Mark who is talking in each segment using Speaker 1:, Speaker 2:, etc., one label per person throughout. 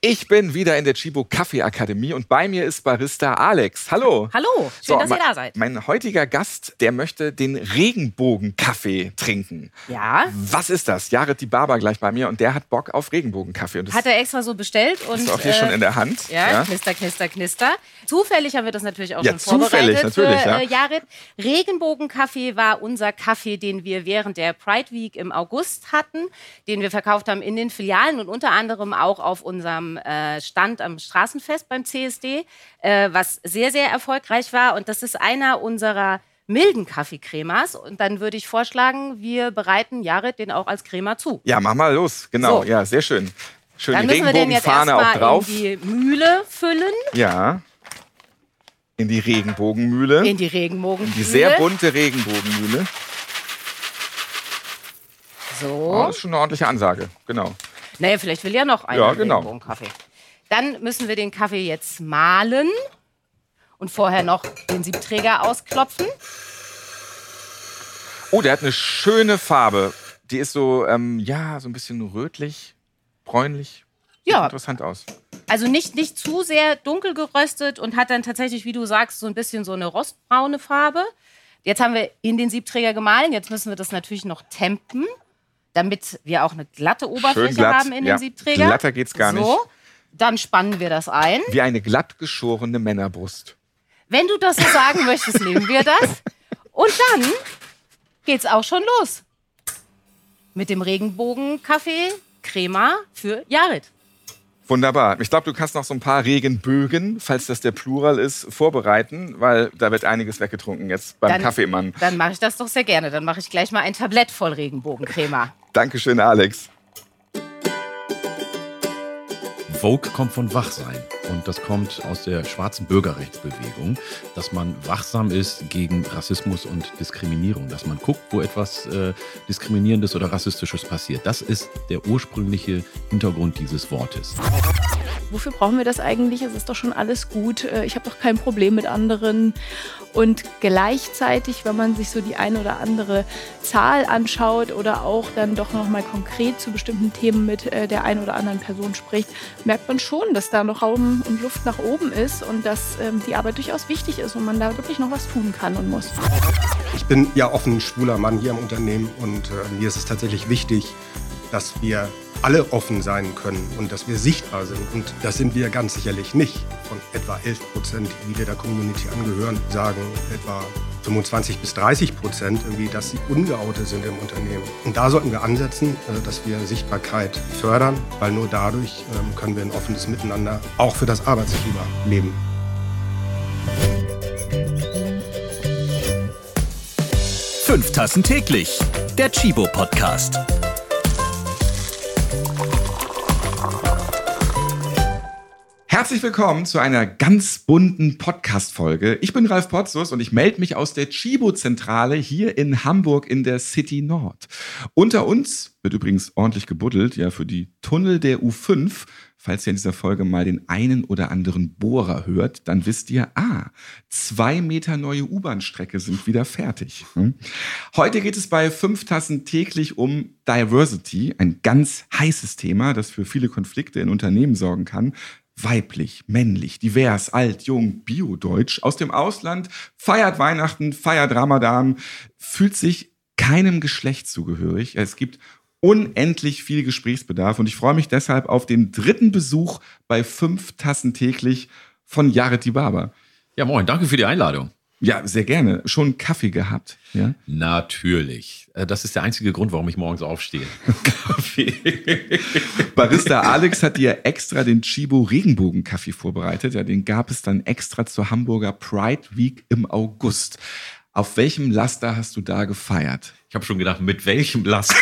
Speaker 1: Ich bin wieder in der Chibo Kaffee Akademie und bei mir ist Barista Alex. Hallo.
Speaker 2: Hallo, schön, dass ihr da seid.
Speaker 1: Mein heutiger Gast, der möchte den Regenbogenkaffee trinken.
Speaker 2: Ja.
Speaker 1: Was ist das? Jared die Barber gleich bei mir und der hat Bock auf Regenbogenkaffee. Und das
Speaker 2: hat er extra so bestellt. Und
Speaker 1: ist auch hier schon in der Hand.
Speaker 2: Ja, knister, knister, knister. Zufällig haben wir das natürlich auch schon
Speaker 1: zufällig,
Speaker 2: vorbereitet für Jared. Regenbogenkaffee war unser Kaffee, den wir während der Pride Week im August hatten, den wir verkauft haben in den Filialen und unter anderem auch auf unserem Stand am Straßenfest beim CSD, was sehr, sehr erfolgreich war. Und das ist einer unserer milden Kaffeecremas. Und dann würde ich vorschlagen, wir bereiten Jared den auch als Crema zu.
Speaker 1: Ja, mach mal los. Genau,
Speaker 2: so.
Speaker 1: Ja, sehr schön. Schön
Speaker 2: dann
Speaker 1: die
Speaker 2: müssen wir den jetzt
Speaker 1: Regenbogenfahne auch drauf.
Speaker 2: In die Mühle füllen.
Speaker 1: Ja, in die Regenbogenmühle.
Speaker 2: In die Regenbogenmühle.
Speaker 1: Die sehr bunte Regenbogenmühle.
Speaker 2: So.
Speaker 1: Oh, das ist schon eine ordentliche Ansage, genau.
Speaker 2: Naja, vielleicht will ja noch einen Regenbogenkaffee. Dann müssen wir den Kaffee jetzt mahlen und vorher noch den Siebträger ausklopfen.
Speaker 1: Oh, der hat eine schöne Farbe. Die ist so, so ein bisschen rötlich, bräunlich. Sieht interessant aus.
Speaker 2: Also nicht zu sehr dunkel geröstet und hat dann tatsächlich, wie du sagst, so ein bisschen so eine rostbraune Farbe. Jetzt haben wir in den Siebträger gemahlen. Jetzt müssen wir das natürlich noch tempen, damit wir auch eine glatte Oberfläche haben in den Siebträger.
Speaker 1: Glatter geht's gar nicht.
Speaker 2: Dann spannen wir das ein.
Speaker 1: Wie eine glatt geschorene Männerbrust.
Speaker 2: Wenn du das so sagen möchtest, nehmen wir das. Und dann geht's auch schon los. Mit dem Regenbogenkaffee Crema für Jared.
Speaker 1: Wunderbar. Ich glaube, du kannst noch so ein paar Regenbögen, falls das der Plural ist, vorbereiten, weil da wird einiges weggetrunken jetzt beim Kaffeemann.
Speaker 2: Dann mache ich das doch sehr gerne. Dann mache ich gleich mal ein Tablett voll Regenbogencrema.
Speaker 1: Dankeschön, Alex.
Speaker 3: Vogue kommt von Wachsein und das kommt aus der schwarzen Bürgerrechtsbewegung, dass man wachsam ist gegen Rassismus und Diskriminierung, dass man guckt, wo etwas Diskriminierendes oder Rassistisches passiert. Das ist der ursprüngliche Hintergrund dieses Wortes.
Speaker 4: Wofür brauchen wir das eigentlich? Es ist doch schon alles gut. Ich habe doch kein Problem mit anderen. Und gleichzeitig, wenn man sich so die eine oder andere Zahl anschaut oder auch dann doch noch mal konkret zu bestimmten Themen mit der einen oder anderen Person spricht, merkt man schon, dass da noch Raum und Luft nach oben ist und dass die Arbeit durchaus wichtig ist und man da wirklich noch was tun kann und muss.
Speaker 5: Ich bin ja offen schwuler Mann hier im Unternehmen und mir ist es tatsächlich wichtig, dass wir alle offen sein können und dass wir sichtbar sind. Und das sind wir ganz sicherlich nicht. Von etwa 11%, die wir der Community angehören, sagen etwa 25-30%, irgendwie, dass sie ungeoutet sind im Unternehmen. Und da sollten wir ansetzen, dass wir Sichtbarkeit fördern, weil nur dadurch können wir ein offenes Miteinander auch für das Arbeitsklima leben.
Speaker 6: Fünf Tassen täglich, der Chibo Podcast.
Speaker 1: Herzlich willkommen zu einer ganz bunten Podcast-Folge. Ich bin Ralf Potzus und ich melde mich aus der Chibo-Zentrale hier in Hamburg in der City Nord. Unter uns wird übrigens ordentlich gebuddelt, ja, für die Tunnel der U5. Falls ihr in dieser Folge mal den einen oder anderen Bohrer hört, dann wisst ihr, 2 Meter neue U-Bahn-Strecke sind wieder fertig. Heute geht es bei 5 Tassen täglich um Diversity, ein ganz heißes Thema, das für viele Konflikte in Unternehmen sorgen kann. Weiblich, männlich, divers, alt, jung, bio-deutsch, aus dem Ausland, feiert Weihnachten, feiert Ramadan, fühlt sich keinem Geschlecht zugehörig. Es gibt unendlich viel Gesprächsbedarf und ich freue mich deshalb auf den 3. Besuch bei 5 Tassen täglich von Jared die Barber.
Speaker 3: Ja, moin, danke für die Einladung.
Speaker 1: Ja, sehr gerne. Schon Kaffee gehabt? Ja?
Speaker 3: Natürlich. Das ist der einzige Grund, warum ich morgens aufstehe. Kaffee.
Speaker 1: Barista Alex hat dir extra den Chibo Regenbogenkaffee vorbereitet. Ja, den gab es dann extra zur Hamburger Pride Week im August. Auf welchem Laster hast du da gefeiert?
Speaker 3: Ich habe schon gedacht, mit welchem Laster?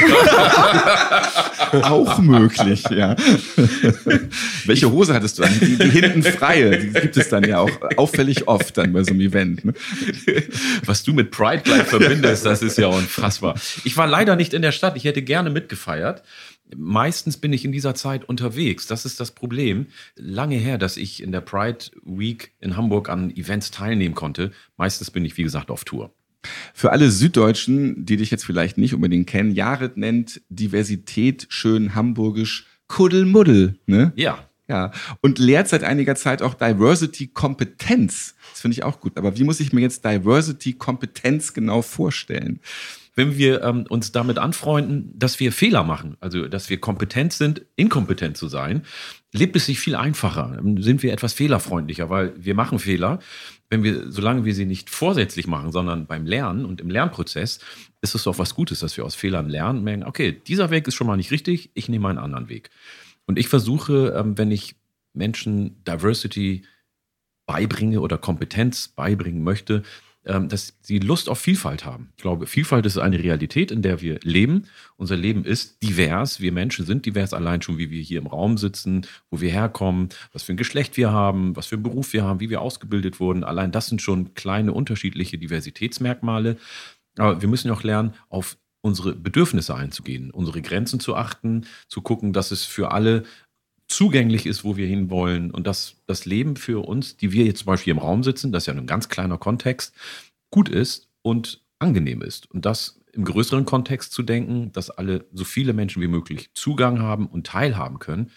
Speaker 1: Auch möglich, ja. Welche Hose hattest du an? Die hinten freie, die gibt es dann ja auch auffällig oft dann bei so einem Event. Ne?
Speaker 3: Was du mit Pride gleich verbindest, das ist ja unfassbar. Ich war leider nicht in der Stadt, ich hätte gerne mitgefeiert. Meistens bin ich in dieser Zeit unterwegs, das ist das Problem. Lange her, dass ich in der Pride Week in Hamburg an Events teilnehmen konnte. Meistens bin ich, wie gesagt, auf Tour.
Speaker 1: Für alle Süddeutschen, die dich jetzt vielleicht nicht unbedingt kennen, Jared nennt Diversität schön hamburgisch Kuddelmuddel, ne?
Speaker 3: Ja.
Speaker 1: Ja, und lehrt seit einiger Zeit auch Diversity-Kompetenz. Das finde ich auch gut. Aber wie muss ich mir jetzt Diversity-Kompetenz genau vorstellen?
Speaker 3: Wenn wir uns damit anfreunden, dass wir Fehler machen, also dass wir kompetent sind, inkompetent zu sein, lebt es sich viel einfacher. Sind wir etwas fehlerfreundlicher, weil wir machen Fehler. Solange wir sie nicht vorsätzlich machen, sondern beim Lernen und im Lernprozess, ist es doch was Gutes, dass wir aus Fehlern lernen und merken, okay, dieser Weg ist schon mal nicht richtig, ich nehme einen anderen Weg. Und ich versuche, wenn ich Menschen Diversity beibringe oder Kompetenz beibringen möchte, dass sie Lust auf Vielfalt haben. Ich glaube, Vielfalt ist eine Realität, in der wir leben. Unser Leben ist divers. Wir Menschen sind divers, allein schon, wie wir hier im Raum sitzen, wo wir herkommen, was für ein Geschlecht wir haben, was für einen Beruf wir haben, wie wir ausgebildet wurden. Allein das sind schon kleine unterschiedliche Diversitätsmerkmale. Aber wir müssen ja auch lernen, auf unsere Bedürfnisse einzugehen, unsere Grenzen zu achten, zu gucken, dass es für alle zugänglich ist, wo wir hinwollen und dass das Leben für uns, die wir jetzt zum Beispiel im Raum sitzen, das ist ja ein ganz kleiner Kontext, gut ist und angenehm ist. Und das im größeren Kontext zu denken, dass so viele Menschen wie möglich Zugang haben und teilhaben können,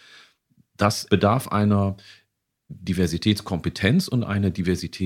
Speaker 3: das bedarf einer Diversitätskompetenz und einer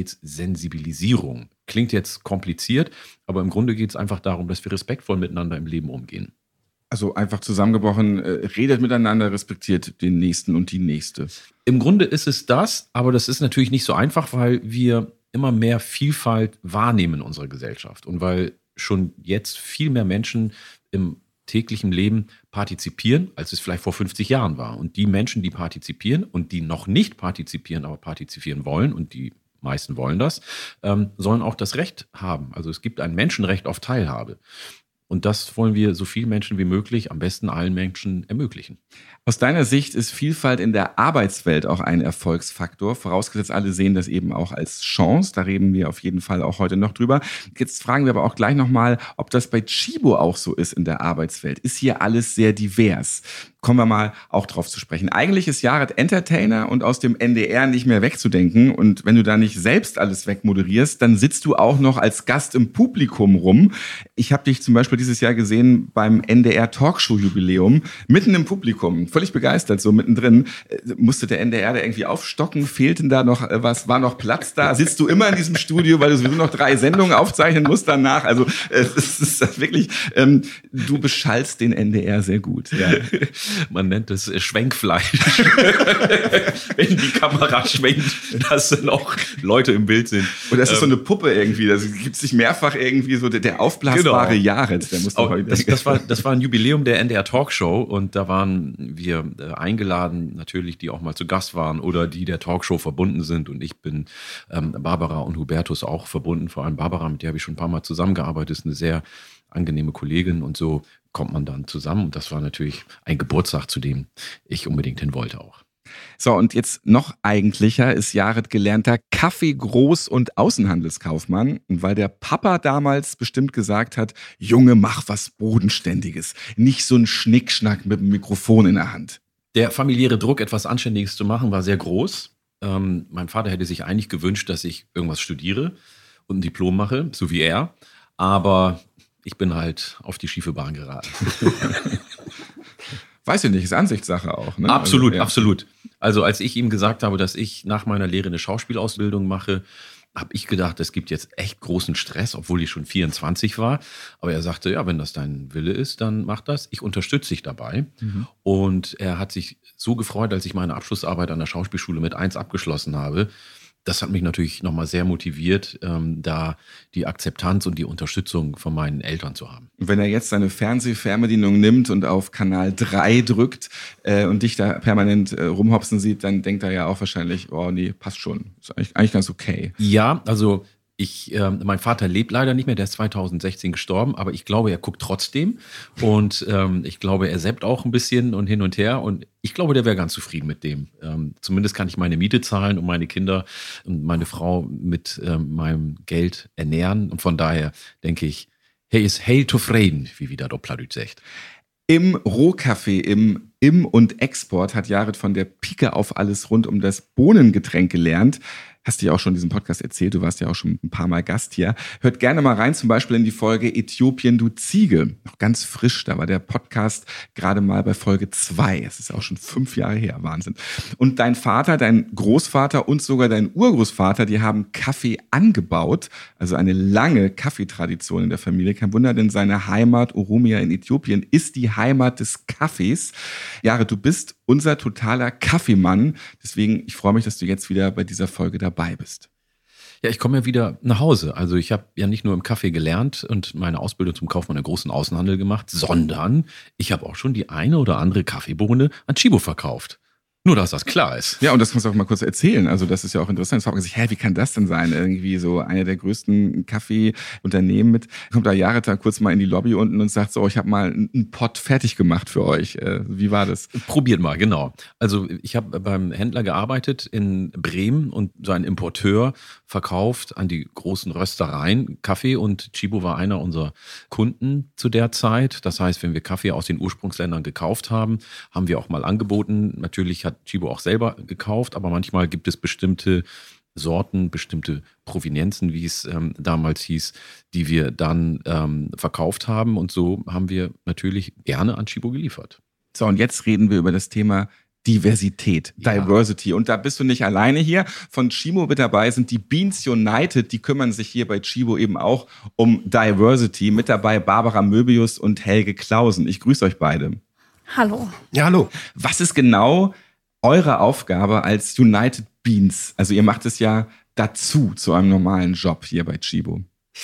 Speaker 3: Diversitätssensibilisierung. Klingt jetzt kompliziert, aber im Grunde geht es einfach darum, dass wir respektvoll miteinander im Leben umgehen.
Speaker 1: Also einfach zusammengebrochen, redet miteinander, respektiert den Nächsten und die Nächste.
Speaker 3: Im Grunde ist es das, aber das ist natürlich nicht so einfach, weil wir immer mehr Vielfalt wahrnehmen in unserer Gesellschaft und weil schon jetzt viel mehr Menschen im täglichen Leben partizipieren, als es vielleicht vor 50 Jahren war. Und die Menschen, die partizipieren und die noch nicht partizipieren, aber partizipieren wollen, und die meisten wollen das, sollen auch das Recht haben. Also es gibt ein Menschenrecht auf Teilhabe. Und das wollen wir so vielen Menschen wie möglich, am besten allen Menschen, ermöglichen.
Speaker 1: Aus deiner Sicht ist Vielfalt in der Arbeitswelt auch ein Erfolgsfaktor, vorausgesetzt alle sehen das eben auch als Chance. Da reden wir auf jeden Fall auch heute noch drüber. Jetzt fragen wir aber auch gleich nochmal, ob das bei Chibo auch so ist in der Arbeitswelt. Ist hier alles sehr divers? Kommen wir mal auch drauf zu sprechen. Eigentlich ist Jared Entertainer und aus dem NDR nicht mehr wegzudenken. Und wenn du da nicht selbst alles wegmoderierst, dann sitzt du auch noch als Gast im Publikum rum. Ich habe dich zum Beispiel dieses Jahr gesehen beim NDR Talkshow-Jubiläum, mitten im Publikum, völlig begeistert, so mittendrin. Musste der NDR da irgendwie aufstocken? Fehlten da noch was? War noch Platz da? Sitzt du immer in diesem Studio, weil du sowieso noch 3 Sendungen aufzeichnen musst danach? Also es ist wirklich, du beschallst den NDR sehr gut. Ja.
Speaker 3: Man nennt es Schwenkfleisch. Wenn die Kamera schwenkt, dass dann auch Leute im Bild sind.
Speaker 1: Und das ist so eine Puppe irgendwie. Da gibt es sich mehrfach irgendwie so der aufblasbare Jared. Der muss doch
Speaker 3: das war ein Jubiläum der NDR Talkshow und da waren wir eingeladen, natürlich, die auch mal zu Gast waren oder die der Talkshow verbunden sind. Und ich bin Barbara und Hubertus auch verbunden. Vor allem Barbara, mit der habe ich schon ein paar Mal zusammengearbeitet, ist eine sehr angenehme Kollegin und so kommt man dann zusammen. Und das war natürlich ein Geburtstag, zu dem ich unbedingt hin wollte auch.
Speaker 1: So, und jetzt noch eigentlicher ist Jared gelernter Kaffee-Groß- und Außenhandelskaufmann. Und weil der Papa damals bestimmt gesagt hat, Junge, mach was Bodenständiges. Nicht so ein Schnickschnack mit dem Mikrofon in der Hand.
Speaker 3: Der familiäre Druck, etwas Anständiges zu machen, war sehr groß. Mein Vater hätte sich eigentlich gewünscht, dass ich irgendwas studiere und ein Diplom mache, so wie er. Aber ich bin halt auf die schiefe Bahn geraten.
Speaker 1: Weiß ich nicht, ist Ansichtssache auch. Ne?
Speaker 3: Absolut,
Speaker 1: also, ja.
Speaker 3: Absolut. Also als ich ihm gesagt habe, dass ich nach meiner Lehre eine Schauspielausbildung mache, habe ich gedacht, es gibt jetzt echt großen Stress, obwohl ich schon 24 war. Aber er sagte, ja, wenn das dein Wille ist, dann mach das. Ich unterstütze dich dabei. Mhm. Und er hat sich so gefreut, als ich meine Abschlussarbeit an der Schauspielschule mit 1 abgeschlossen habe. Das hat mich natürlich nochmal sehr motiviert, da die Akzeptanz und die Unterstützung von meinen Eltern zu haben.
Speaker 1: Wenn er jetzt seine Fernsehfernbedienung nimmt und auf Kanal 3 drückt und dich da permanent rumhopsen sieht, dann denkt er ja auch wahrscheinlich, oh nee, passt schon. Ist eigentlich ganz okay.
Speaker 3: Ja, also mein Vater lebt leider nicht mehr, der ist 2016 gestorben, aber ich glaube, er guckt trotzdem und ich glaube, er seppt auch ein bisschen und hin und her und ich glaube, der wäre ganz zufrieden mit dem. Zumindest kann ich meine Miete zahlen und meine Kinder und meine Frau mit meinem Geld ernähren und von daher denke ich, hey ist heil zufrieden, wie wieder der Plattdeutsch sagt.
Speaker 1: Im Rohkaffee, im Im- und Export hat Jared von der Pike auf alles rund um das Bohnengetränk gelernt. Hast du ja auch schon in diesem Podcast erzählt, du warst ja auch schon ein paar Mal Gast hier. Hört gerne mal rein, zum Beispiel in die Folge Äthiopien, du Ziege. Noch ganz frisch, da war der Podcast gerade mal bei Folge 2. Es ist auch schon 5 Jahre her, Wahnsinn. Und dein Vater, dein Großvater und sogar dein Urgroßvater, die haben Kaffee angebaut, also eine lange Kaffeetradition in der Familie. Kein Wunder, denn seine Heimat Oromia in Äthiopien ist die Heimat des Kaffees. Jared, du bist unser totaler Kaffeemann. Deswegen, ich freue mich, dass du jetzt wieder bei dieser Folge dabei bist.
Speaker 3: Ja, ich komme ja wieder nach Hause. Also ich habe ja nicht nur im Kaffee gelernt und meine Ausbildung zum Kaufmann im großen Außenhandel gemacht, sondern ich habe auch schon die eine oder andere Kaffeebohne an Chibo verkauft. Nur, dass das klar ist.
Speaker 1: Ja, und das kannst du auch mal kurz erzählen. Also das ist ja auch interessant. Es fragt man sich, wie kann das denn sein? Irgendwie so einer der größten Kaffeeunternehmen mit. Kommt da Jared da kurz mal in die Lobby unten und sagt so, ich habe mal einen Pott fertig gemacht für euch. Wie war das?
Speaker 3: Probiert mal, genau. Also ich habe beim Händler gearbeitet in Bremen und sein Importeur verkauft an die großen Röstereien Kaffee und Chibo war einer unserer Kunden zu der Zeit. Das heißt, wenn wir Kaffee aus den Ursprungsländern gekauft haben, haben wir auch mal angeboten. Natürlich hat Chibo auch selber gekauft, aber manchmal gibt es bestimmte Sorten, bestimmte Provenienzen, wie es damals hieß, die wir dann verkauft haben. Und so haben wir natürlich gerne an Chibo geliefert.
Speaker 1: So, und jetzt reden wir über das Thema Diversität, Diversity. Und da bist du nicht alleine hier. Von Chibo mit dabei sind die Beans United, die kümmern sich hier bei Chibo eben auch um Diversity. Mit dabei Barbara Möbius und Helge Clausen. Ich grüße euch beide.
Speaker 4: Hallo.
Speaker 5: Ja, hallo.
Speaker 1: Was ist genau eure Aufgabe als United Beans? Also ihr macht es ja dazu zu einem normalen Job hier bei Chibo.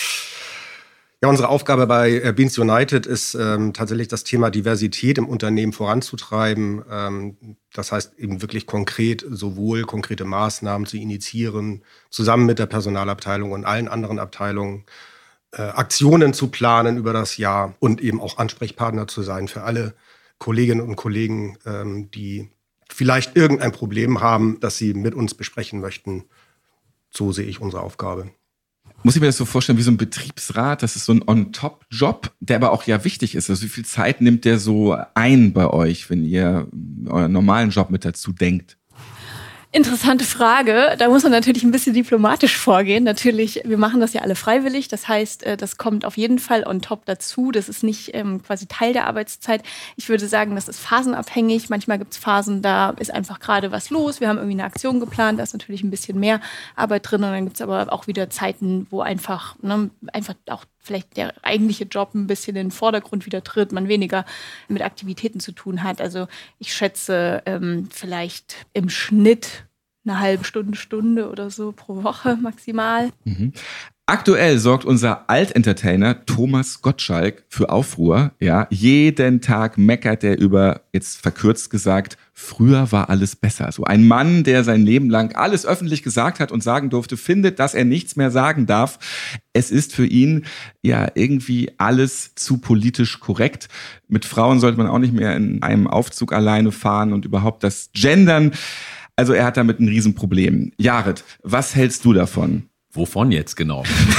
Speaker 5: Ja, unsere Aufgabe bei Beans United ist tatsächlich das Thema Diversität im Unternehmen voranzutreiben. Das heißt eben wirklich konkret, sowohl konkrete Maßnahmen zu initiieren, zusammen mit der Personalabteilung und allen anderen Abteilungen, Aktionen zu planen über das Jahr und eben auch Ansprechpartner zu sein für alle Kolleginnen und Kollegen, die vielleicht irgendein Problem haben, das sie mit uns besprechen möchten. So sehe ich unsere Aufgabe.
Speaker 1: Muss ich mir das so vorstellen wie so ein Betriebsrat? Das ist so ein On-Top-Job, der aber auch ja wichtig ist. Also wie viel Zeit nimmt der so ein bei euch, wenn ihr euren normalen Job mit dazu denkt?
Speaker 4: Interessante Frage. Da muss man natürlich ein bisschen diplomatisch vorgehen. Natürlich, wir machen das ja alle freiwillig. Das heißt, das kommt auf jeden Fall on top dazu. Das ist nicht quasi Teil der Arbeitszeit. Ich würde sagen, das ist phasenabhängig. Manchmal gibt es Phasen, da ist einfach gerade was los. Wir haben irgendwie eine Aktion geplant, da ist natürlich ein bisschen mehr Arbeit drin. Und dann gibt es aber auch wieder Zeiten, wo einfach auch vielleicht der eigentliche Job ein bisschen in den Vordergrund wieder tritt, man weniger mit Aktivitäten zu tun hat. Also ich schätze vielleicht im Schnitt eine halbe Stunde oder so pro Woche maximal.
Speaker 1: Mhm. Aktuell sorgt unser Alt-Entertainer Thomas Gottschalk für Aufruhr. Ja, jeden Tag meckert er über, jetzt verkürzt gesagt, früher war alles besser. So ein Mann, der sein Leben lang alles öffentlich gesagt hat und sagen durfte, findet, dass er nichts mehr sagen darf. Es ist für ihn ja irgendwie alles zu politisch korrekt. Mit Frauen sollte man auch nicht mehr in einem Aufzug alleine fahren und überhaupt das Gendern. Also er hat damit ein Riesenproblem. Jared, was hältst du davon?
Speaker 3: Wovon jetzt genau?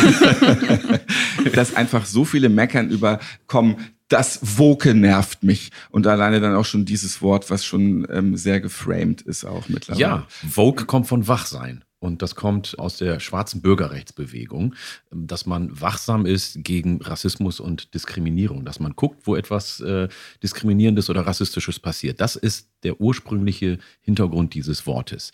Speaker 1: Dass einfach so viele meckern über, komm, das Woke nervt mich. Und alleine dann auch schon dieses Wort, was schon sehr geframed ist auch mittlerweile.
Speaker 3: Ja, Woke kommt von Wachsein. Und das kommt aus der schwarzen Bürgerrechtsbewegung, dass man wachsam ist gegen Rassismus und Diskriminierung, dass man guckt, wo etwas Diskriminierendes oder Rassistisches passiert. Das ist der ursprüngliche Hintergrund dieses Wortes.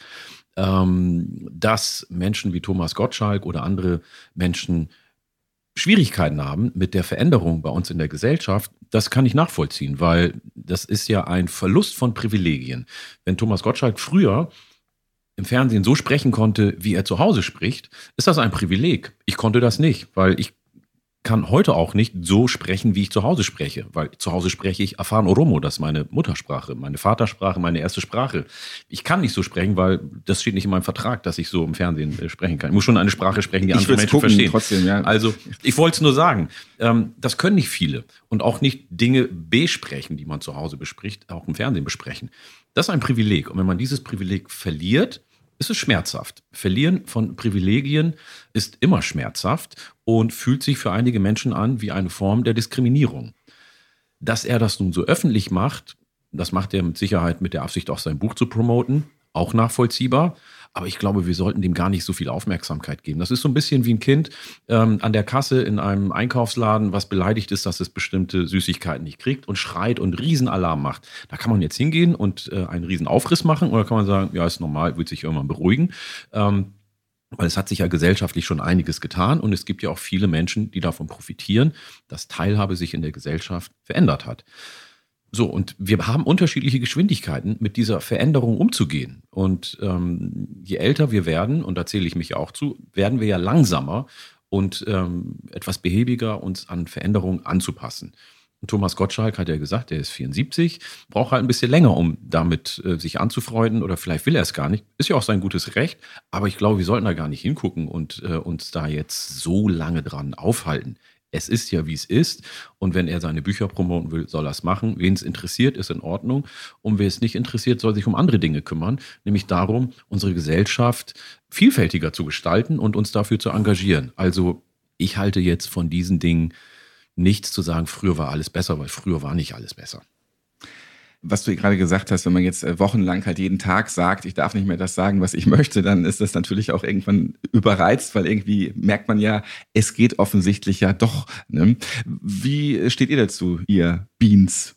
Speaker 3: Dass Menschen wie Thomas Gottschalk oder andere Menschen Schwierigkeiten haben mit der Veränderung bei uns in der Gesellschaft, das kann ich nachvollziehen, weil das ist ja ein Verlust von Privilegien. Wenn Thomas Gottschalk früher im Fernsehen so sprechen konnte, wie er zu Hause spricht, ist das ein Privileg. Ich konnte das nicht, weil ich kann heute auch nicht so sprechen, wie ich zu Hause spreche. Weil zu Hause spreche ich Afan Oromo, das ist meine Muttersprache, meine Vatersprache, meine erste Sprache. Ich kann nicht so sprechen, weil das steht nicht in meinem Vertrag, dass ich so im Fernsehen sprechen kann. Ich muss schon eine Sprache sprechen, die andere Menschen verstehen.
Speaker 1: Trotzdem, ja.
Speaker 3: Also ich wollte es nur sagen, das können nicht viele. Und auch nicht Dinge besprechen, die man zu Hause bespricht, auch im Fernsehen besprechen. Das ist ein Privileg. Und wenn man dieses Privileg verliert, ist es schmerzhaft. Verlieren von Privilegien ist immer schmerzhaft und fühlt sich für einige Menschen an wie eine Form der Diskriminierung. Dass er das nun so öffentlich macht, Das macht er mit Sicherheit mit der Absicht, auch sein Buch zu promoten. Auch nachvollziehbar. Aber ich glaube, wir sollten dem gar nicht so viel Aufmerksamkeit geben. Das ist so ein bisschen wie ein Kind an der Kasse in einem Einkaufsladen, was beleidigt ist, dass es bestimmte Süßigkeiten nicht kriegt und schreit und Riesenalarm macht. Da kann man jetzt hingehen und einen Riesenaufriss machen oder kann man sagen, ja, ist normal, wird sich irgendwann beruhigen. Weil es hat sich ja gesellschaftlich schon einiges getan und es gibt ja auch viele Menschen, die davon profitieren, dass Teilhabe sich in der Gesellschaft verändert hat. So, und wir haben unterschiedliche Geschwindigkeiten, mit dieser Veränderung umzugehen. Und je älter wir werden, und da zähle ich mich auch zu, werden wir ja langsamer und etwas behäbiger, uns an Veränderungen anzupassen. Und Thomas Gottschalk hat ja gesagt, er ist 74, braucht halt ein bisschen länger, um damit sich anzufreunden, oder vielleicht will er es gar nicht. Ist ja auch sein gutes Recht, aber ich glaube, wir sollten da gar nicht hingucken und uns da jetzt so lange dran aufhalten. Es ist ja, wie es ist. Und wenn er seine Bücher promoten will, soll er es machen. Wen es interessiert, ist in Ordnung. Und wer es nicht interessiert, soll sich um andere Dinge kümmern. Nämlich darum, unsere Gesellschaft vielfältiger zu gestalten und uns dafür zu engagieren. Also ich halte jetzt von diesen Dingen nichts zu sagen, früher war alles besser, weil früher war nicht alles besser.
Speaker 1: Was du gerade gesagt hast, wenn man jetzt wochenlang halt jeden Tag sagt, ich darf nicht mehr das sagen, was ich möchte, dann ist das natürlich auch irgendwann überreizt, weil irgendwie merkt man ja, es geht offensichtlich ja doch. Ne? Wie steht ihr dazu, ihr Beans?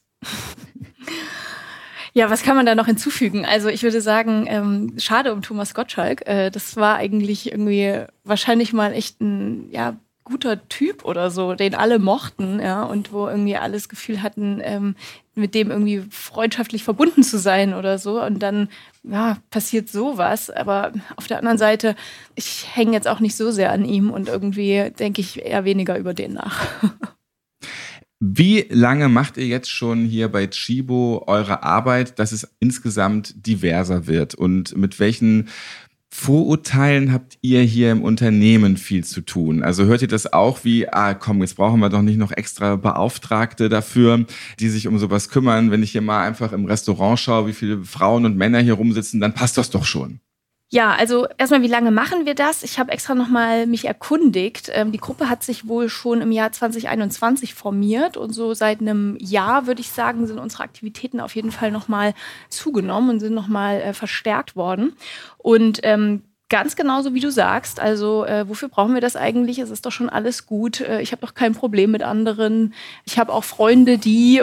Speaker 4: Ja, was kann man da noch hinzufügen? Also ich würde sagen, schade um Thomas Gottschalk. Das war eigentlich irgendwie wahrscheinlich mal echt ein, ja, guter Typ oder so, den alle mochten, ja, und wo irgendwie alle das Gefühl hatten, mit dem irgendwie freundschaftlich verbunden zu sein oder so. Und dann, ja, passiert sowas. Aber auf der anderen Seite, ich hänge jetzt auch nicht so sehr an ihm und irgendwie denke ich eher weniger über den nach.
Speaker 1: Wie lange macht ihr jetzt schon hier bei Tchibo eure Arbeit, dass es insgesamt diverser wird? Und mit welchen Vorurteilen habt ihr hier im Unternehmen viel zu tun? Also hört ihr das auch wie, komm, jetzt brauchen wir doch nicht noch extra Beauftragte dafür, die sich um sowas kümmern. Wenn ich hier mal einfach im Restaurant schaue, wie viele Frauen und Männer hier rumsitzen, dann passt das doch schon.
Speaker 4: Ja, also erstmal, wie lange machen wir das? Ich habe extra nochmal mich erkundigt. Die Gruppe hat sich wohl schon im Jahr 2021 formiert und so seit einem Jahr, würde ich sagen, sind unsere Aktivitäten auf jeden Fall nochmal zugenommen und sind nochmal verstärkt worden. Und ganz genauso wie du sagst, also wofür brauchen wir das eigentlich? Es ist doch schon alles gut. Ich habe doch kein Problem mit anderen. Ich habe auch Freunde, die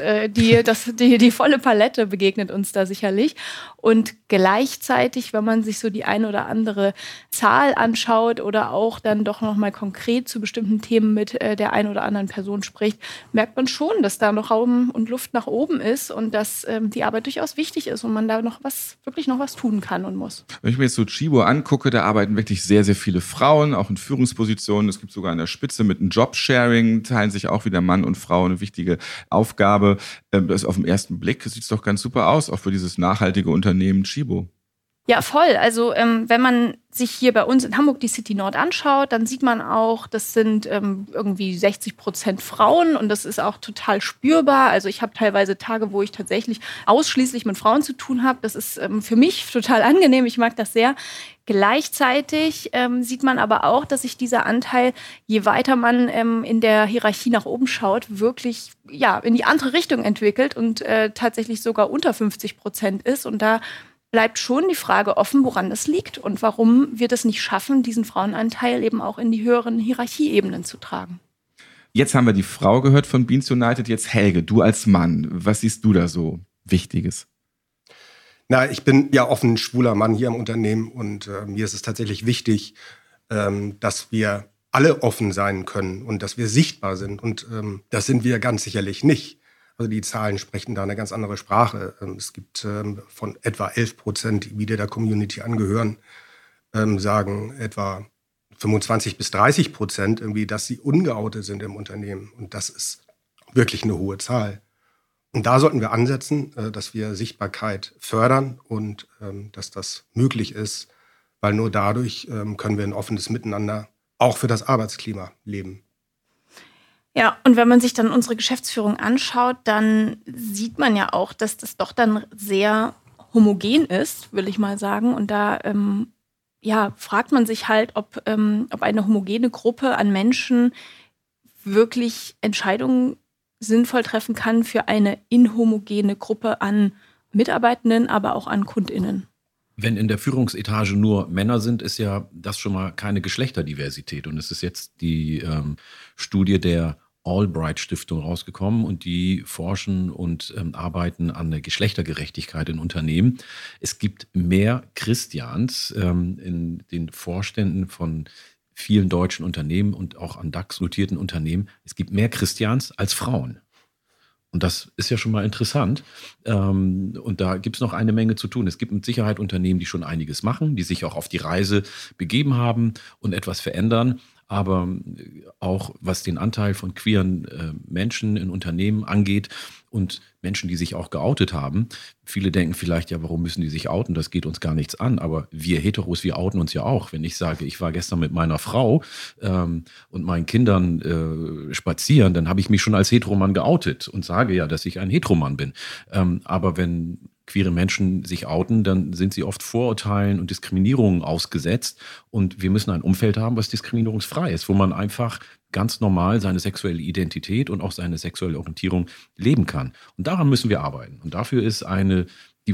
Speaker 4: volle Palette begegnet uns da sicherlich. Und gleichzeitig, wenn man sich so die eine oder andere Zahl anschaut oder auch dann doch nochmal konkret zu bestimmten Themen mit der einen oder anderen Person spricht, merkt man schon, dass da noch Raum und Luft nach oben ist und dass die Arbeit durchaus wichtig ist und man da wirklich noch was tun kann und muss.
Speaker 1: Wenn ich mir jetzt so Tchibo angucke, da arbeiten wirklich sehr, sehr viele Frauen, auch in Führungspositionen. Es gibt sogar an der Spitze mit einem Jobsharing, teilen sich auch wieder Mann und Frau eine wichtige Aufgabe. Das auf den ersten Blick sieht es doch ganz super aus, auch für dieses nachhaltige Unternehmen Tchibo.
Speaker 4: Ja, voll. Also wenn man sich hier bei uns in Hamburg die City Nord anschaut, dann sieht man auch, das sind irgendwie 60% Frauen und das ist auch total spürbar. Also ich habe teilweise Tage, wo ich tatsächlich ausschließlich mit Frauen zu tun habe. Das ist für mich total angenehm. Ich mag das sehr. Gleichzeitig sieht man aber auch, dass sich dieser Anteil, je weiter man in der Hierarchie nach oben schaut, wirklich in die andere Richtung entwickelt und tatsächlich sogar unter 50% ist. Und da bleibt schon die Frage offen, woran das liegt und warum wir das nicht schaffen, diesen Frauenanteil eben auch in die höheren Hierarchieebenen zu tragen.
Speaker 1: Jetzt haben wir die Frau gehört von Beans United, jetzt Helge, du als Mann, was siehst du da so Wichtiges?
Speaker 5: Na, ich bin ja offen ein schwuler Mann hier im Unternehmen und mir ist es tatsächlich wichtig, dass wir alle offen sein können und dass wir sichtbar sind und das sind wir ganz sicherlich nicht. Also die Zahlen sprechen da eine ganz andere Sprache. Es gibt von etwa 11%, die wieder der Community angehören, sagen etwa 25-30% irgendwie, dass sie ungeoutet sind im Unternehmen. Und das ist wirklich eine hohe Zahl. Und da sollten wir ansetzen, dass wir Sichtbarkeit fördern und dass das möglich ist, weil nur dadurch können wir ein offenes Miteinander auch für das Arbeitsklima leben.
Speaker 4: Ja, und wenn man sich dann unsere Geschäftsführung anschaut, dann sieht man ja auch, dass das doch dann sehr homogen ist, will ich mal sagen. Und da fragt man sich halt, ob eine homogene Gruppe an Menschen wirklich Entscheidungen sinnvoll treffen kann für eine inhomogene Gruppe an Mitarbeitenden, aber auch an KundInnen.
Speaker 3: Wenn in der Führungsetage nur Männer sind, ist ja das schon mal keine Geschlechterdiversität. Und es ist jetzt die Studie der Albright-Stiftung rausgekommen und die forschen und arbeiten an der Geschlechtergerechtigkeit in Unternehmen. Es gibt mehr Christians in den Vorständen von vielen deutschen Unternehmen und auch an DAX-notierten Unternehmen. Es gibt mehr Christians als Frauen. Und das ist ja schon mal interessant. Und da gibt es noch eine Menge zu tun. Es gibt mit Sicherheit Unternehmen, die schon einiges machen, die sich auch auf die Reise begeben haben und etwas verändern. Aber auch was den Anteil von queeren Menschen in Unternehmen angeht und Menschen, die sich auch geoutet haben. Viele denken vielleicht, ja, warum müssen die sich outen? Das geht uns gar nichts an. Aber wir Heteros, wir outen uns ja auch. Wenn ich sage, ich war gestern mit meiner Frau und meinen Kindern spazieren, dann habe ich mich schon als Heteromann geoutet und sage ja, dass ich ein Heteromann bin. Aber wenn queere Menschen sich outen, dann sind sie oft Vorurteilen und Diskriminierungen ausgesetzt. Und wir müssen ein Umfeld haben, was diskriminierungsfrei ist, wo man einfach ganz normal seine sexuelle Identität und auch seine sexuelle Orientierung leben kann. Und daran müssen wir arbeiten. Und dafür ist eine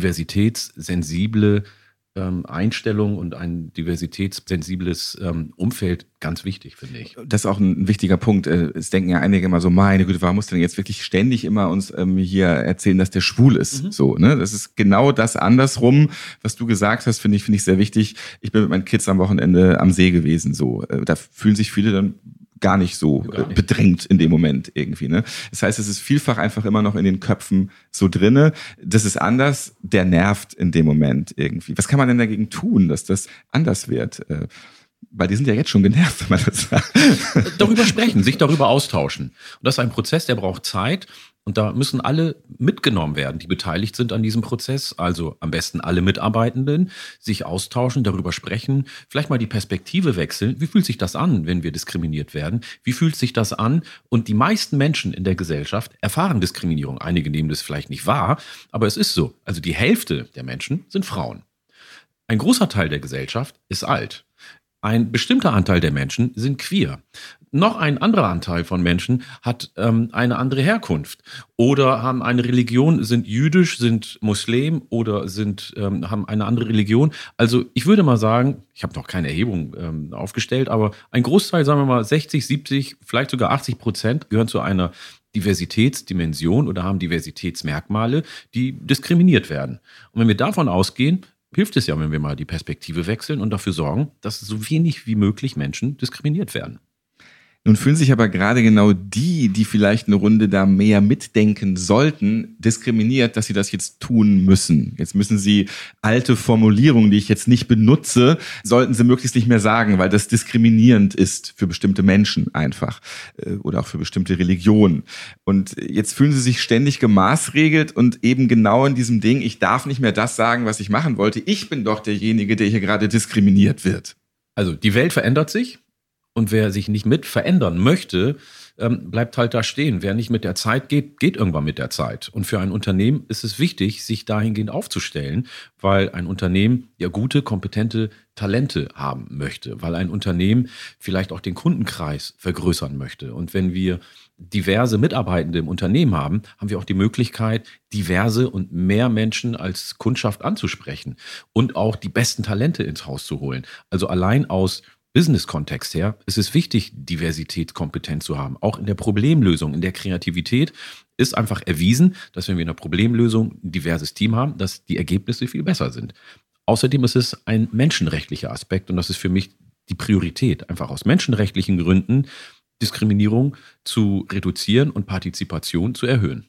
Speaker 3: diversitätssensible Einstellung und ein diversitätssensibles Umfeld ganz wichtig, finde ich.
Speaker 1: Das ist auch ein wichtiger Punkt. Es denken ja einige immer so, meine Güte, warum muss denn jetzt wirklich ständig immer uns hier erzählen, dass der schwul ist? So, ne? Das ist genau das andersrum, was du gesagt hast, finde ich sehr wichtig. Ich bin mit meinen Kids am Wochenende am See gewesen. So, da fühlen sich viele dann gar nicht so bedrängt in dem Moment irgendwie. Ne? Das heißt, es ist vielfach einfach immer noch in den Köpfen so drinne. Das ist anders, der nervt in dem Moment irgendwie. Was kann man denn dagegen tun, dass das anders wird? Weil die sind ja jetzt schon genervt, wenn man das sagt.
Speaker 3: Darüber sprechen, sich darüber austauschen. Und das ist ein Prozess, der braucht Zeit. Und da müssen alle mitgenommen werden, die beteiligt sind an diesem Prozess. Also am besten alle Mitarbeitenden sich austauschen, darüber sprechen, vielleicht mal die Perspektive wechseln. Wie fühlt sich das an, wenn wir diskriminiert werden? Wie fühlt sich das an? Und die meisten Menschen in der Gesellschaft erfahren Diskriminierung. Einige nehmen das vielleicht nicht wahr, aber es ist so. Also die Hälfte der Menschen sind Frauen. Ein großer Teil der Gesellschaft ist alt. Ein bestimmter Anteil der Menschen sind queer. Noch ein anderer Anteil von Menschen hat eine andere Herkunft oder haben eine Religion, sind jüdisch, sind Muslim oder haben eine andere Religion. Also ich würde mal sagen, ich habe noch keine Erhebung aufgestellt, aber ein Großteil, sagen wir mal 60, 70, vielleicht sogar 80% gehören zu einer Diversitätsdimension oder haben Diversitätsmerkmale, die diskriminiert werden. Und wenn wir davon ausgehen, hilft es ja, wenn wir mal die Perspektive wechseln und dafür sorgen, dass so wenig wie möglich Menschen diskriminiert werden.
Speaker 1: Nun fühlen sich aber gerade genau die vielleicht eine Runde da mehr mitdenken sollten, diskriminiert, dass sie das jetzt tun müssen. Jetzt müssen sie alte Formulierungen, die ich jetzt nicht benutze, sollten sie möglichst nicht mehr sagen, weil das diskriminierend ist für bestimmte Menschen einfach oder auch für bestimmte Religionen. Und jetzt fühlen sie sich ständig gemaßregelt und eben genau in diesem Ding, ich darf nicht mehr das sagen, was ich machen wollte. Ich bin doch derjenige, der hier gerade diskriminiert wird.
Speaker 3: Also die Welt verändert sich. Und wer sich nicht mit verändern möchte, bleibt halt da stehen. Wer nicht mit der Zeit geht, geht irgendwann mit der Zeit. Und für ein Unternehmen ist es wichtig, sich dahingehend aufzustellen, weil ein Unternehmen ja gute, kompetente Talente haben möchte, weil ein Unternehmen vielleicht auch den Kundenkreis vergrößern möchte. Und wenn wir diverse Mitarbeitende im Unternehmen haben, haben wir auch die Möglichkeit, diverse und mehr Menschen als Kundschaft anzusprechen und auch die besten Talente ins Haus zu holen. Also allein aus Business-Kontext her ist es wichtig, Diversitätskompetenz zu haben. Auch in der Problemlösung, in der Kreativität ist einfach erwiesen, dass wenn wir in der Problemlösung ein diverses Team haben, dass die Ergebnisse viel besser sind. Außerdem ist es ein menschenrechtlicher Aspekt und das ist für mich die Priorität, einfach aus menschenrechtlichen Gründen Diskriminierung zu reduzieren und Partizipation zu erhöhen.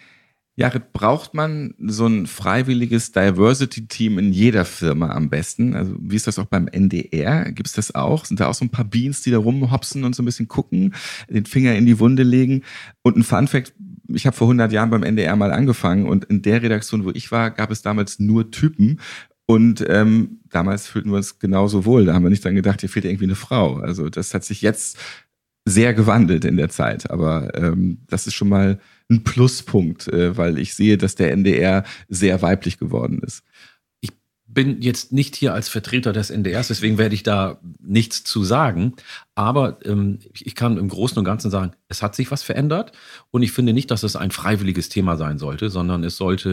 Speaker 1: Jared, braucht man so ein freiwilliges Diversity-Team in jeder Firma am besten? Also wie ist das auch beim NDR? Gibt es das auch? Sind da auch so ein paar Beans, die da rumhopsen und so ein bisschen gucken, den Finger in die Wunde legen? Und ein Fun-Fact, ich habe vor 100 Jahren beim NDR mal angefangen und in der Redaktion, wo ich war, gab es damals nur Typen. Und damals fühlten wir uns genauso wohl. Da haben wir nicht dran gedacht, hier fehlt irgendwie eine Frau. Also das hat sich jetzt sehr gewandelt in der Zeit. Aber das ist schon mal ein Pluspunkt, weil ich sehe, dass der NDR sehr weiblich geworden ist.
Speaker 3: Ich bin jetzt nicht hier als Vertreter des NDRs, deswegen werde ich da nichts zu sagen. Aber ich kann im Großen und Ganzen sagen, es hat sich was verändert. Und ich finde nicht, dass es ein freiwilliges Thema sein sollte, sondern es sollte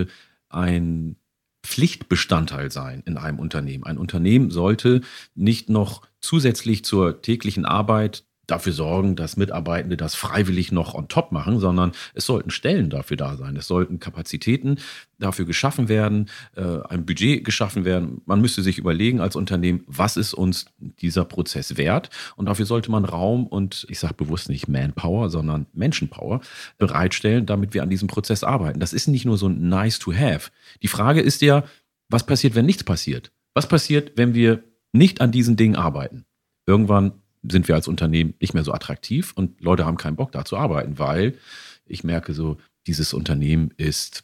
Speaker 3: ein Pflichtbestandteil sein in einem Unternehmen. Ein Unternehmen sollte nicht noch zusätzlich zur täglichen Arbeit dafür sorgen, dass Mitarbeitende das freiwillig noch on top machen, sondern es sollten Stellen dafür da sein. Es sollten Kapazitäten dafür geschaffen werden, ein Budget geschaffen werden. Man müsste sich überlegen als Unternehmen, was ist uns dieser Prozess wert? Und dafür sollte man Raum und, ich sage bewusst nicht Manpower, sondern Menschenpower bereitstellen, damit wir an diesem Prozess arbeiten. Das ist nicht nur so ein nice to have. Die Frage ist ja, was passiert, wenn nichts passiert? Was passiert, wenn wir nicht an diesen Dingen arbeiten? Irgendwann sind wir als Unternehmen nicht mehr so attraktiv und Leute haben keinen Bock da zu arbeiten, weil ich merke so, dieses Unternehmen ist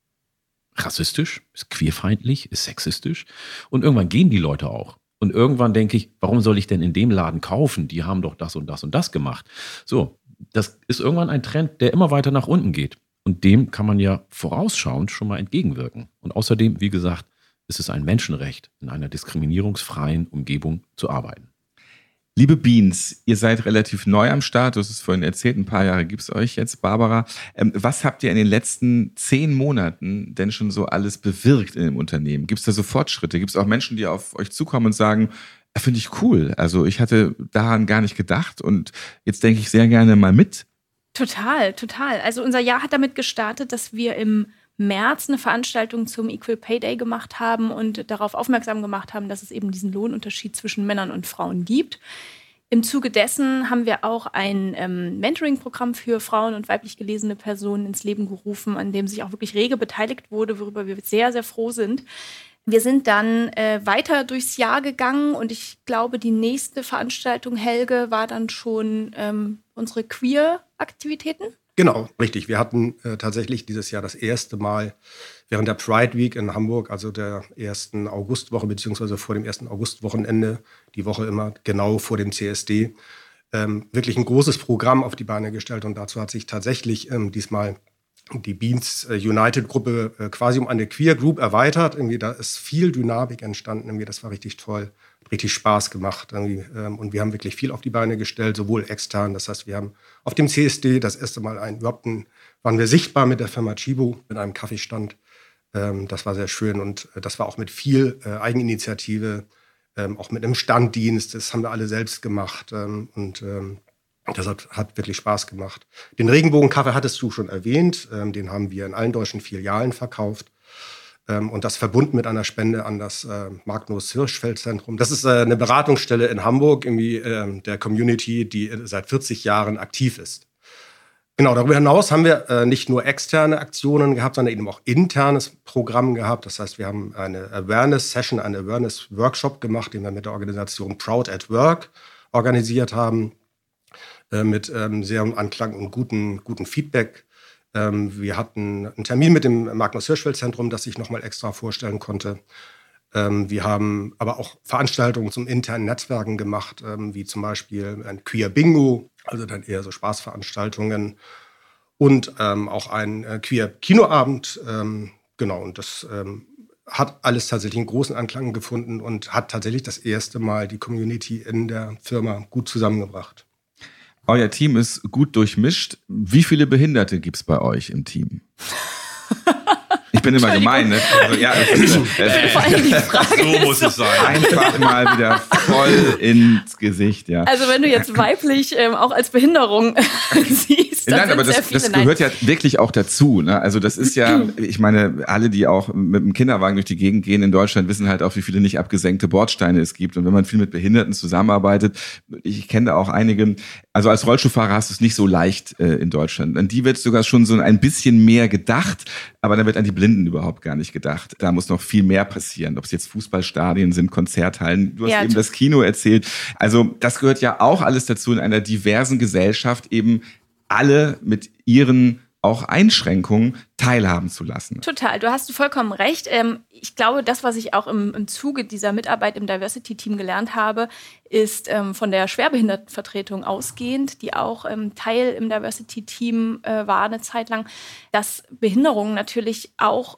Speaker 3: rassistisch, ist queerfeindlich, ist sexistisch und irgendwann gehen die Leute auch. Und irgendwann denke ich, warum soll ich denn in dem Laden kaufen? Die haben doch das und das und das gemacht. So, das ist irgendwann ein Trend, der immer weiter nach unten geht. Und dem kann man ja vorausschauend schon mal entgegenwirken. Und außerdem, wie gesagt, ist es ein Menschenrecht, in einer diskriminierungsfreien Umgebung zu arbeiten.
Speaker 1: Liebe Beans, ihr seid relativ neu am Start, du hast es vorhin erzählt, ein paar Jahre gibt es euch jetzt, Barbara. Was habt ihr in den letzten 10 Monaten denn schon so alles bewirkt in dem Unternehmen? Gibt es da so Fortschritte? Gibt es auch Menschen, die auf euch zukommen und sagen, finde ich cool, also ich hatte daran gar nicht gedacht und jetzt denke ich sehr gerne mal mit?
Speaker 4: Total. Also unser Jahr hat damit gestartet, dass wir im März eine Veranstaltung zum Equal Pay Day gemacht haben und darauf aufmerksam gemacht haben, dass es eben diesen Lohnunterschied zwischen Männern und Frauen gibt. Im Zuge dessen haben wir auch ein Mentoring-Programm für Frauen und weiblich gelesene Personen ins Leben gerufen, an dem sich auch wirklich rege beteiligt wurde, worüber wir sehr, sehr froh sind. Wir sind dann weiter durchs Jahr gegangen und ich glaube, die nächste Veranstaltung, Helge, war dann schon unsere Queer-Aktivitäten.
Speaker 5: Genau, richtig. Wir hatten tatsächlich dieses Jahr das erste Mal während der Pride Week in Hamburg, also der ersten Augustwoche, beziehungsweise vor dem ersten Augustwochenende, die Woche immer genau vor dem CSD, wirklich ein großes Programm auf die Beine gestellt. Und dazu hat sich tatsächlich diesmal die Beans United Gruppe quasi um eine Queer Group erweitert. Irgendwie, da ist viel Dynamik entstanden. Irgendwie, das war richtig toll, richtig Spaß gemacht. Irgendwie. Und wir haben wirklich viel auf die Beine gestellt, sowohl extern. Das heißt, wir haben auf dem CSD das erste Mal waren wir sichtbar mit der Firma Chibo mit einem Kaffeestand. Das war sehr schön und das war auch mit viel Eigeninitiative, auch mit einem Standdienst. Das haben wir alle selbst gemacht und das hat wirklich Spaß gemacht. Den Regenbogenkaffee hattest du schon erwähnt. Den haben wir in allen deutschen Filialen verkauft. Und das verbunden mit einer Spende an das Magnus-Hirschfeld-Zentrum. Das ist eine Beratungsstelle in Hamburg, irgendwie der Community, die seit 40 Jahren aktiv ist. Genau, darüber hinaus haben wir nicht nur externe Aktionen gehabt, sondern eben auch internes Programm gehabt. Das heißt, wir haben eine Awareness-Session, einen Awareness-Workshop gemacht, den wir mit der Organisation Proud at Work organisiert haben. Mit sehr Anklang und guten Feedback. Wir hatten einen Termin mit dem Magnus-Hirschfeld-Zentrum, das ich nochmal extra vorstellen konnte. Wir haben aber auch Veranstaltungen zum internen Netzwerken gemacht, wie zum Beispiel ein Queer Bingo, also dann eher so Spaßveranstaltungen und auch ein Queer Kinoabend. Genau, und das hat alles tatsächlich einen großen Anklang gefunden und hat tatsächlich das erste Mal die Community in der Firma gut zusammengebracht.
Speaker 1: Euer Team ist gut durchmischt. Wie viele Behinderte gibt es bei euch im Team? Ich bin immer gemein, ne? Also, ja,
Speaker 4: vor allem die Frage
Speaker 3: so muss es sein.
Speaker 1: Einfach mal wieder voll ins Gesicht, ja.
Speaker 4: Also wenn du jetzt weiblich auch als Behinderung siehst, dann
Speaker 1: nein, aber das gehört ja wirklich auch dazu. Ne? Also das ist ja, ich meine, alle, die auch mit dem Kinderwagen durch die Gegend gehen in Deutschland, wissen halt auch, wie viele nicht abgesenkte Bordsteine es gibt. Und wenn man viel mit Behinderten zusammenarbeitet, ich kenne da auch einige, also als Rollstuhlfahrer hast du es nicht so leicht in Deutschland. An die wird sogar schon so ein bisschen mehr gedacht, aber dann wird an die Blinden überhaupt gar nicht gedacht. Da muss noch viel mehr passieren, ob es jetzt Fußballstadien sind, Konzerthallen. Du hast eben das Kino erzählt. Also das gehört ja auch alles dazu, in einer diversen Gesellschaft eben alle mit ihren auch Einschränkungen teilhaben zu lassen.
Speaker 4: Total, du hast vollkommen recht. Ich glaube, das, was ich auch im Zuge dieser Mitarbeit im Diversity-Team gelernt habe, ist von der Schwerbehindertenvertretung ausgehend, die auch Teil im Diversity-Team war eine Zeit lang, dass Behinderung natürlich auch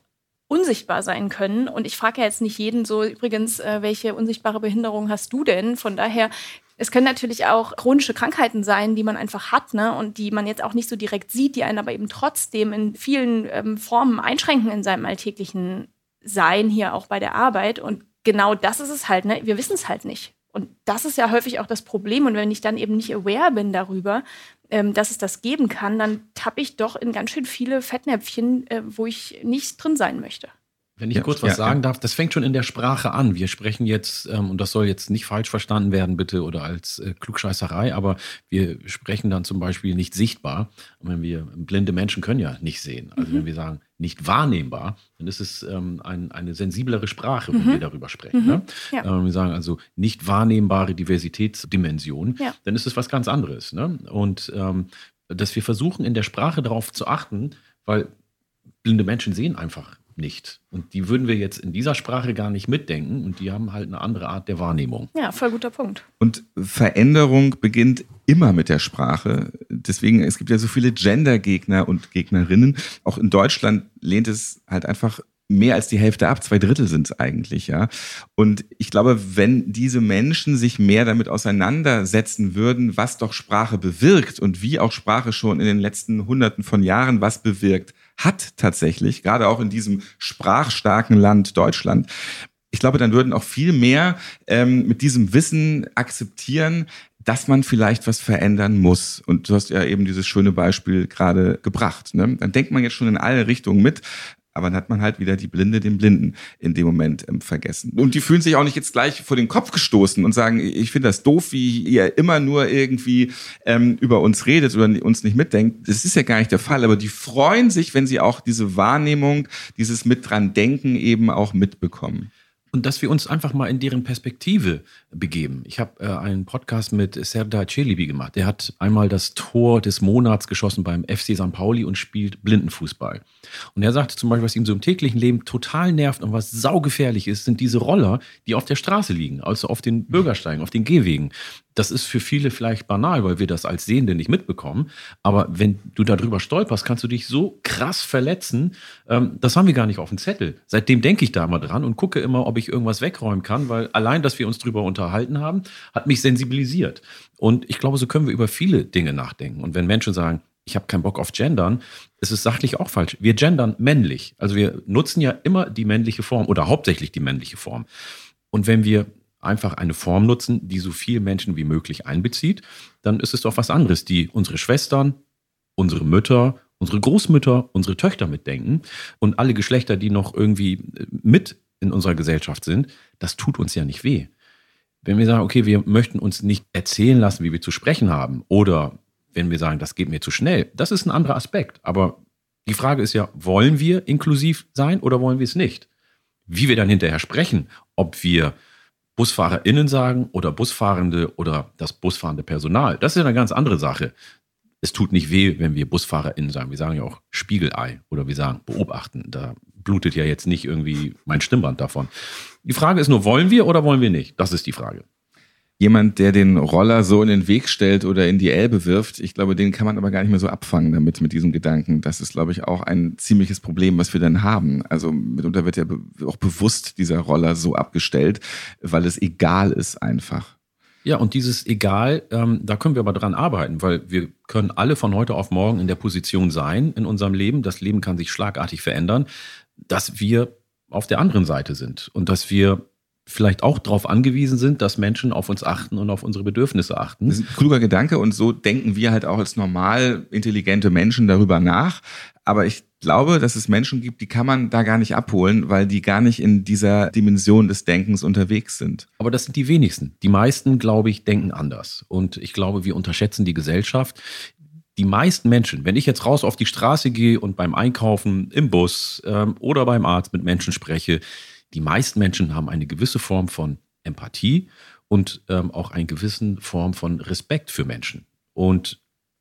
Speaker 4: unsichtbar sein können. Und ich frage ja jetzt nicht jeden so, übrigens, welche unsichtbare Behinderung hast du denn? Von daher, es können natürlich auch chronische Krankheiten sein, die man einfach hat, ne? Und die man jetzt auch nicht so direkt sieht, die einen aber eben trotzdem in vielen Formen einschränken in seinem alltäglichen Sein, hier auch bei der Arbeit. Und genau das ist es halt, ne? Wir wissen es halt nicht. Und das ist ja häufig auch das Problem. Und wenn ich dann eben nicht aware bin darüber, dass es das geben kann, dann tappe ich doch in ganz schön viele Fettnäpfchen, wo ich nicht drin sein möchte.
Speaker 3: Wenn ich kurz was sagen darf, das fängt schon in der Sprache an. Wir sprechen jetzt, und das soll jetzt nicht falsch verstanden werden, bitte, oder als Klugscheißerei, aber wir sprechen dann zum Beispiel nicht sichtbar. Und wenn wir, blinde Menschen können ja nicht sehen. Also wenn wir sagen, nicht wahrnehmbar, dann ist es eine sensiblere Sprache, wenn wir darüber sprechen. Ne?
Speaker 4: Ja.
Speaker 3: Wenn wir sagen also nicht wahrnehmbare Diversitätsdimension, dann ist es was ganz anderes. Ne? Und dass wir versuchen, in der Sprache darauf zu achten, weil blinde Menschen sehen einfach nicht. Und die würden wir jetzt in dieser Sprache gar nicht mitdenken und die haben halt eine andere Art der Wahrnehmung.
Speaker 4: Ja, voll guter Punkt.
Speaker 1: Und Veränderung beginnt immer mit der Sprache. Deswegen, es gibt ja so viele Gender-Gegner und Gegnerinnen. Auch in Deutschland lehnt es halt einfach mehr als die Hälfte ab, 2/3 sind es eigentlich, ja. Und ich glaube, wenn diese Menschen sich mehr damit auseinandersetzen würden, was doch Sprache bewirkt und wie auch Sprache schon in den letzten Hunderten von Jahren was bewirkt hat tatsächlich, gerade auch in diesem sprachstarken Land Deutschland, ich glaube, dann würden auch viel mehr mit diesem Wissen akzeptieren, dass man vielleicht was verändern muss. Und du hast ja eben dieses schöne Beispiel gerade gebracht. Ne? Dann denkt man jetzt schon in alle Richtungen mit, aber dann hat man halt wieder die Blinde, den Blinden in dem Moment vergessen. Und die fühlen sich auch nicht jetzt gleich vor den Kopf gestoßen und sagen, ich finde das doof, wie ihr immer nur irgendwie über uns redet oder uns nicht mitdenkt. Das ist ja gar nicht der Fall, aber die freuen sich, wenn sie auch diese Wahrnehmung, dieses mit dran denken eben auch mitbekommen.
Speaker 3: Und dass wir uns einfach mal in deren Perspektive begeben. Ich habe einen Podcast mit Serdar Celebi gemacht. Der hat einmal das Tor des Monats geschossen beim FC St. Pauli und spielt Blindenfußball. Und er sagte zum Beispiel, was ihm so im täglichen Leben total nervt und was saugefährlich ist, sind diese Roller, die auf der Straße liegen, also auf den Bürgersteigen, auf den Gehwegen. Das ist für viele vielleicht banal, weil wir das als Sehende nicht mitbekommen. Aber wenn du darüber stolperst, kannst du dich so krass verletzen. Das haben wir gar nicht auf dem Zettel. Seitdem denke ich da mal dran und gucke immer, ob ich irgendwas wegräumen kann, weil allein, dass wir uns drüber unterhalten haben, hat mich sensibilisiert. Und ich glaube, so können wir über viele Dinge nachdenken. Und wenn Menschen sagen, ich habe keinen Bock auf Gendern, ist es sachlich auch falsch. Wir gendern männlich. Also wir nutzen ja immer die männliche Form oder hauptsächlich die männliche Form. Und wenn wir einfach eine Form nutzen, die so viele Menschen wie möglich einbezieht, dann ist es doch was anderes, die unsere Schwestern, unsere Mütter, unsere Großmütter, unsere Töchter mitdenken und alle Geschlechter, die noch irgendwie mit in unserer Gesellschaft sind, das tut uns ja nicht weh. Wenn wir sagen, okay, wir möchten uns nicht erzählen lassen, wie wir zu sprechen haben, oder wenn wir sagen, das geht mir zu schnell, das ist ein anderer Aspekt. Aber die Frage ist ja, wollen wir inklusiv sein oder wollen wir es nicht? Wie wir dann hinterher sprechen, ob wir BusfahrerInnen sagen oder Busfahrende oder das busfahrende Personal, das ist eine ganz andere Sache. Es tut nicht weh, wenn wir BusfahrerInnen sagen. Wir sagen ja auch Spiegelei oder wir sagen beobachten. Da blutet ja jetzt nicht irgendwie mein Stimmband davon. Die Frage ist nur, wollen wir oder wollen wir nicht? Das ist die Frage.
Speaker 1: Jemand, der den Roller so in den Weg stellt oder in die Elbe wirft, ich glaube, den kann man aber gar nicht mehr so abfangen damit, mit diesem Gedanken. Das ist, glaube ich, auch ein ziemliches Problem, was wir dann haben. Also mitunter wird ja auch bewusst dieser Roller so abgestellt, weil es egal ist einfach.
Speaker 3: Ja, und dieses Egal, da können wir aber dran arbeiten, weil wir können alle von heute auf morgen in der Position sein in unserem Leben. Das Leben kann sich schlagartig verändern, dass wir auf der anderen Seite sind und dass wir vielleicht auch darauf angewiesen sind, dass Menschen auf uns achten und auf unsere Bedürfnisse achten.
Speaker 1: Das ist ein kluger Gedanke und so denken wir halt auch als normal intelligente Menschen darüber nach. Aber ich glaube, dass es Menschen gibt, die kann man da gar nicht abholen, weil die gar nicht in dieser Dimension des Denkens unterwegs sind.
Speaker 3: Aber das sind die wenigsten. Die meisten, glaube ich, denken anders. Und ich glaube, wir unterschätzen die Gesellschaft. Die meisten Menschen, wenn ich jetzt raus auf die Straße gehe und beim Einkaufen, im Bus oder beim Arzt mit Menschen spreche, die meisten Menschen haben eine gewisse Form von Empathie und auch eine gewisse Form von Respekt für Menschen. Und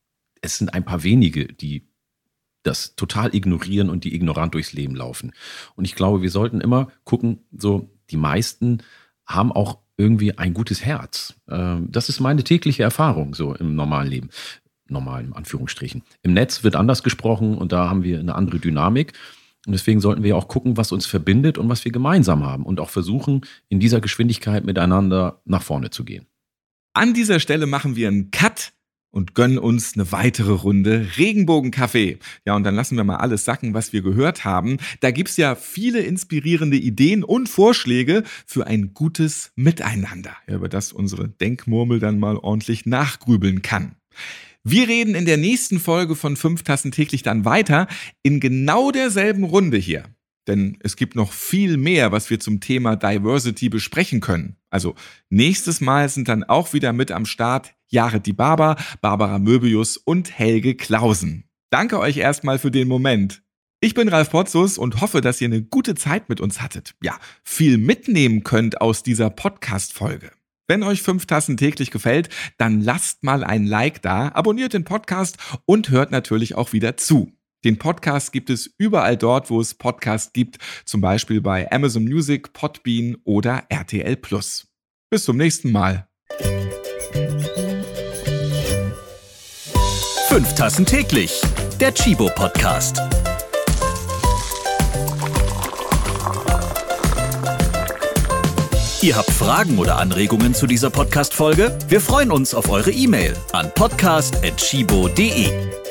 Speaker 3: es sind ein paar wenige, die das total ignorieren und die ignorant durchs Leben laufen. Und ich glaube, wir sollten immer gucken, so die meisten haben auch irgendwie ein gutes Herz. Das ist meine tägliche Erfahrung so im normalen Leben. Normal in Anführungsstrichen. Im Netz wird anders gesprochen und da haben wir eine andere Dynamik. Und deswegen sollten wir auch gucken, was uns verbindet und was wir gemeinsam haben und auch versuchen, in dieser Geschwindigkeit miteinander nach vorne zu gehen.
Speaker 1: An dieser Stelle machen wir einen Cut und gönnen uns eine weitere Runde Regenbogenkaffee. Ja, und dann lassen wir mal alles sacken, was wir gehört haben. Da gibt's ja viele inspirierende Ideen und Vorschläge für ein gutes Miteinander, über das unsere Denkmurmel dann mal ordentlich nachgrübeln kann. Wir reden in der nächsten Folge von 5 Tassen täglich dann weiter in genau derselben Runde hier. Denn es gibt noch viel mehr, was wir zum Thema Diversity besprechen können. Also nächstes Mal sind dann auch wieder mit am Start Jared Dibaba, Barbara Möbius und Helge Clausen. Danke euch erstmal für den Moment. Ich bin Ralf Potzus und hoffe, dass ihr eine gute Zeit mit uns hattet. Ja, viel mitnehmen könnt aus dieser Podcast-Folge. Wenn euch 5 Tassen täglich gefällt, dann lasst mal ein Like da, abonniert den Podcast und hört natürlich auch wieder zu. Den Podcast gibt es überall dort, wo es Podcasts gibt, zum Beispiel bei Amazon Music, Podbean oder RTL+. Bis zum nächsten Mal.
Speaker 6: 5 Tassen täglich, der Chibo Podcast. Ihr habt Fragen oder Anregungen zu dieser Podcast-Folge? Wir freuen uns auf eure E-Mail an podcast@chibo.de.